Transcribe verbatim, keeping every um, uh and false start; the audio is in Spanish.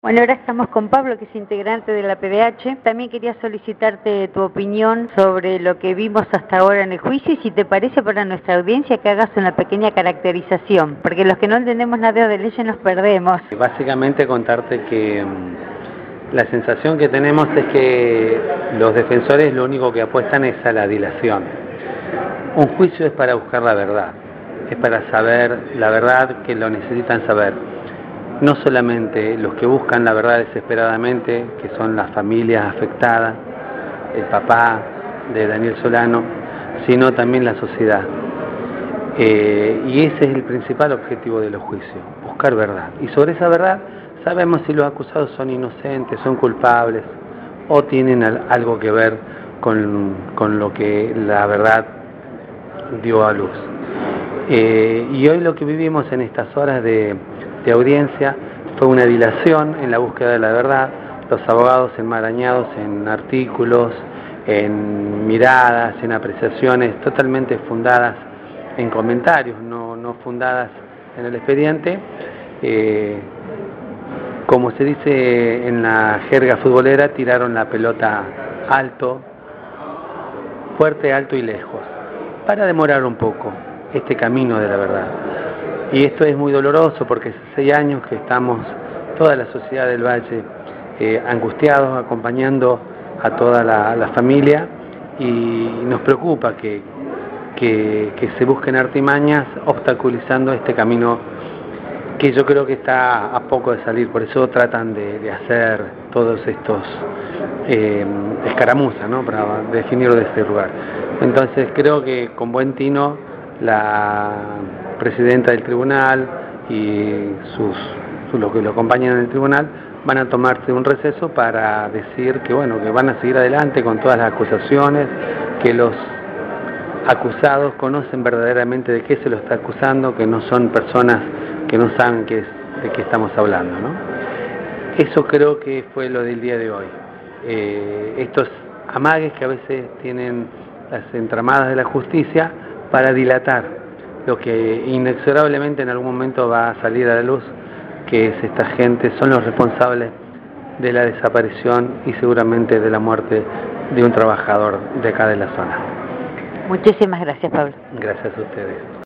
Bueno, ahora estamos con Pablo, que es integrante de la P D H. También quería solicitarte tu opinión sobre lo que vimos hasta ahora en el juicio y si te parece para nuestra audiencia que hagas una pequeña caracterización, porque los que no entendemos nada de leyes nos perdemos. Básicamente contarte que um, la sensación que tenemos es que los defensores lo único que apuestan es a la dilación. Un juicio es para buscar la verdad, es para saber la verdad que lo necesitan saber. No solamente los que buscan la verdad desesperadamente, que son las familias afectadas, el papá de Daniel Solano, sino también la sociedad. Eh, y ese es el principal objetivo de los juicios, buscar verdad. Y sobre esa verdad sabemos si los acusados son inocentes, son culpables o tienen algo que ver con, con lo que la verdad dio a luz. Eh, y hoy lo que vivimos en estas horas de, de audiencia fue una dilación en la búsqueda de la verdad, los abogados enmarañados en artículos, en miradas, en apreciaciones totalmente fundadas en comentarios, no, no fundadas en el expediente. Eh, como se dice en la jerga futbolera, tiraron la pelota alto, fuerte, alto y lejos, para demorar un poco este camino de la verdad. Y esto es muy doloroso porque hace seis años que estamos, toda la sociedad del Valle, eh, angustiados, acompañando a toda la, la familia, y nos preocupa que, que, que se busquen artimañas obstaculizando este camino que yo creo que está a poco de salir. Por eso tratan de, de hacer todos estos eh, escaramuzas, ¿no?, para definirlo de este lugar. Entonces creo que con buen tino la presidenta del tribunal y sus, sus los que lo acompañan en el tribunal van a tomarse un receso para decir que bueno, que van a seguir adelante con todas las acusaciones, que los acusados conocen verdaderamente de qué se lo está acusando, que no son personas que no saben qué es, de qué estamos hablando, ¿no? Eso creo que fue lo del día de hoy. Eh, estos amagues que a veces tienen las entramadas de la justicia para dilatar lo que inexorablemente en algún momento va a salir a la luz, que es esta gente, son los responsables de la desaparición y seguramente de la muerte de un trabajador de acá de la zona. Muchísimas gracias, Pablo. Gracias a ustedes.